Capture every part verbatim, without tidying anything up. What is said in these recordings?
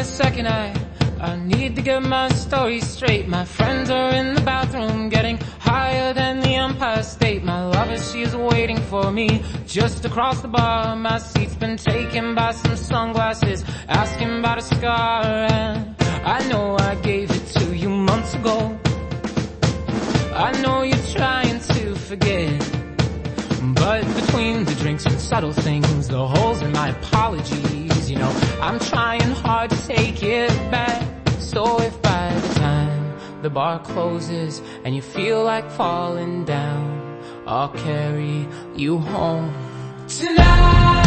second. I, I need to get my story straight. My friends are in the bathroom getting higher than the Empire State. My lover, she's waiting for me just across the bar. My seat's been taken by some sunglasses asking about a scar. And I know I gave it to you months ago. I know you're trying to forget, but between the drinks and subtle things, the holes in my apologies, you know, I'm trying hard to take it back. So if by the time the bar closes and you feel like falling down, I'll carry you home tonight.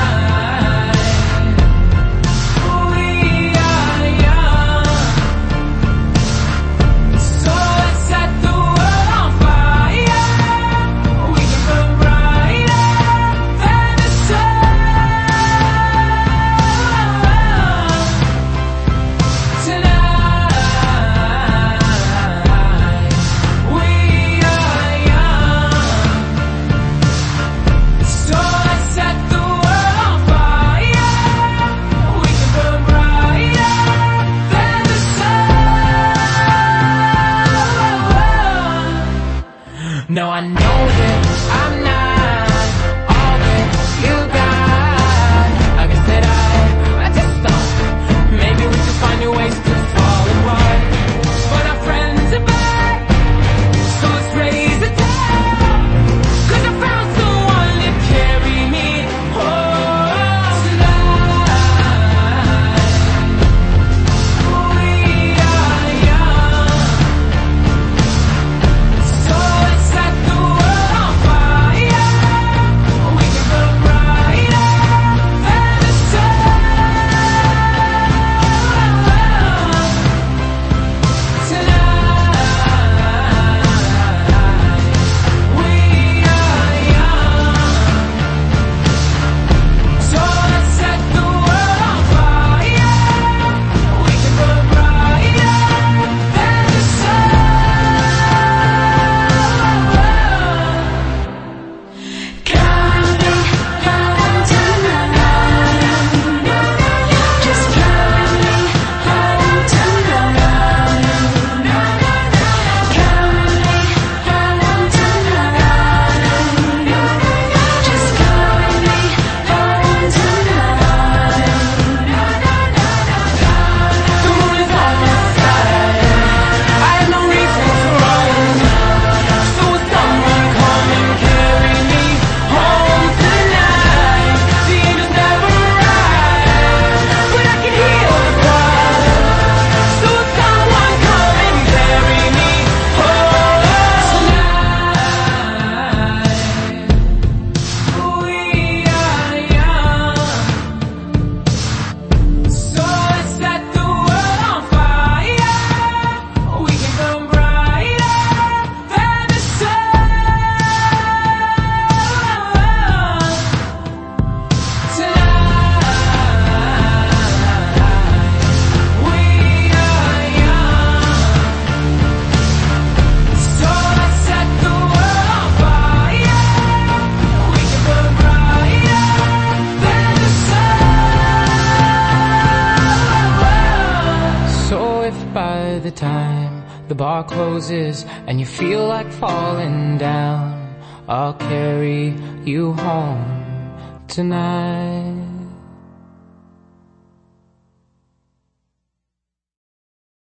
No, I know that I'm not all that you got. I guess that I, I just thought maybe we could find new ways to fall apart. But our friends are back, so let's raise the town. Cause I found someone to carry me home tonight. We are young, so let's by the time the bar closes and you feel like falling down, I'll carry you home tonight.